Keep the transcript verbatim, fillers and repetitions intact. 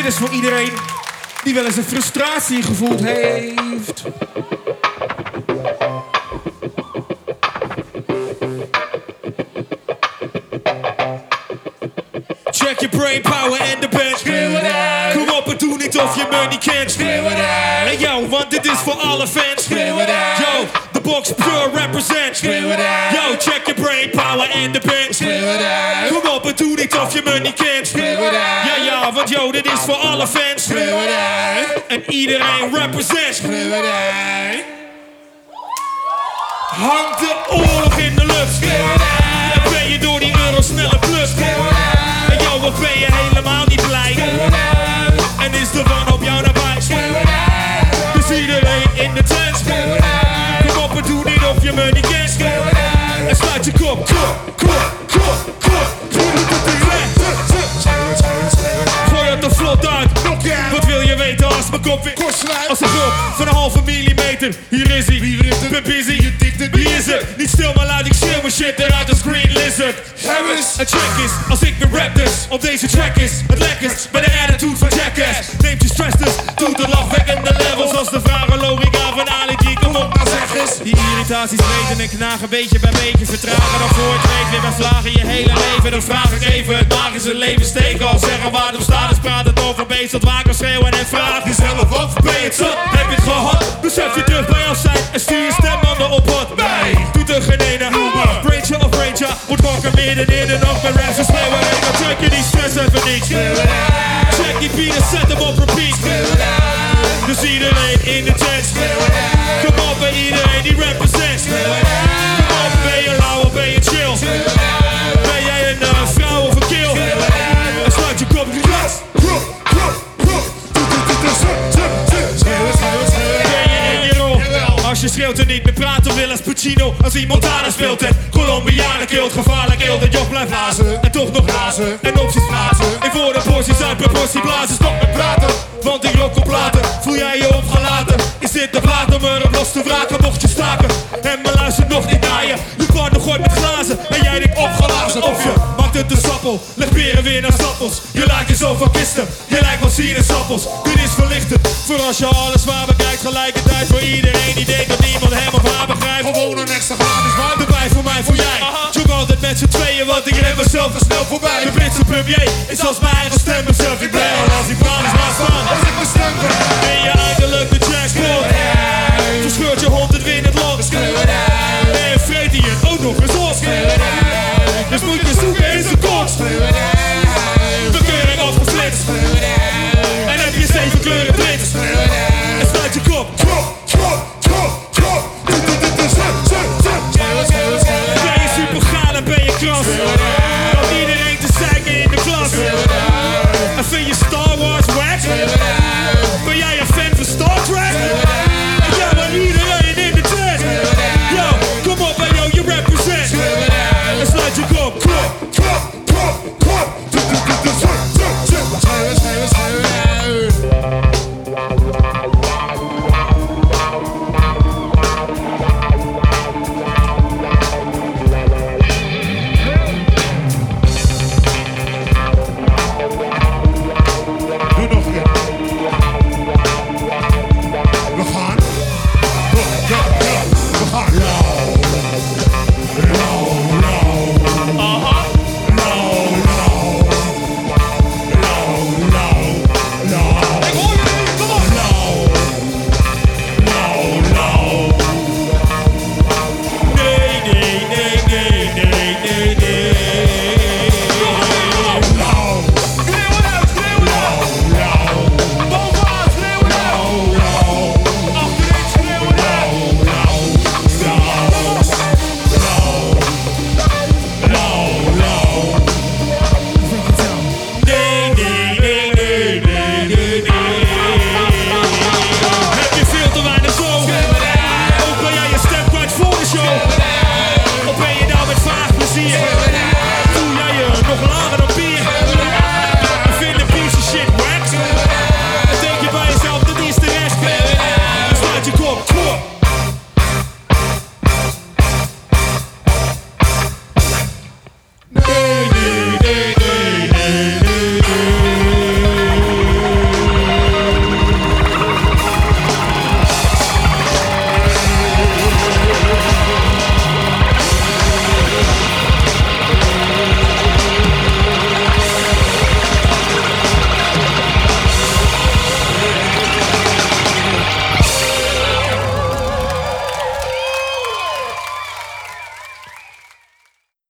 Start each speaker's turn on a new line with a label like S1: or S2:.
S1: is voor iedereen die wel eens een frustratie gevoeld heeft. Check your brain power en de bench. Kom op en doe niet of je me niet kent. Hey yo, want dit is voor alle fans. Yo, the box pure represent. Yo, check your brain power en de bench. Kom op en doe niet of je me niet kent. Ja ja, want yo, dit is voor alle fans. En iedereen represent. Hangt de oorlog in de lucht. En ben je door die euro snelle plus. En yo, wat ben je helemaal niet blij. En is de van op jou nabij. Dus iedereen in de tent. Kom op en doe niet of je me niet kent. En sluit je kop, kop, kop, kop, kop. Gooi het er vlot uit. Wat wil je weten als mijn kop weer als een drop van een halve millimeter. Hier is hij, ben busy. Wie is het? Niet stil maar laat ik schreeuwen shit eruit als Green Lizard. Een check is, als ik de rap dus op deze track is het lekkers bij de attitude van Jackass. Neemt je stress dus, doet de lachwekkende levels als de vragen logica van Ali G. Kom op, nou zeg eens. Die irritaties weten en knagen beetje bij beetje. Vertragen dan voor het weet weer bij vlagen je hele leven. Dan vraag ik even het magische leven steken. Al zeggen waar het op staat is praat het over beest tot waker schreeuwen en vraag jezelf af. Ben je het zat? Heb je het gehad? Besef je terug bij ons zijn en stuur je stem aan de ophod. Nee, doet er geen ene. Ranger of Ranger wordt wakker midden in de nacht met raps en schreeuwen. Hey, dan check je die stress even niet. Check die beat en zet hem op repeat. Dus iedereen in de tent. Kom op bij iedereen die represent. Kom op, ben je lauw of ben je chill? Ben jij een uh, vrouw of een kill? En sluit je kop glas. Ben je in je rol? Als je schreeuwt en niet meer praat, wil als Pacino. Als iemand Montana speelt en Colombianen kilt. Gevaarlijk heel dat joch blijft blazen. En toch nog blazen en opties praten. En voor de porties uit proportie blazen. Stop met praten, want ik rok op later. Voel jij je opgelaten? Is dit de plaat om erop los te wraken? Mocht je staken en me luistert nog niet naar je. Je partner gooit met glazen en jij denkt opgelazen. Of je maakt het een sappel, leg peren weer naar sappels. Je lijkt je zo van kisten, je lijkt wel sinaasappels. Dit is verlichtend, voor als je alles waar bekijkt. Gelijkertijd voor iedereen die denkt dat niemand hem of haar begrijpt. Gewoon een extra gratis waar erbij voor mij, voor jij. Jog altijd met z'n tweeën, want ik ren mezelf er snel voorbij. De Britse premier is als mijn eigen stem mezelf. Ik ben al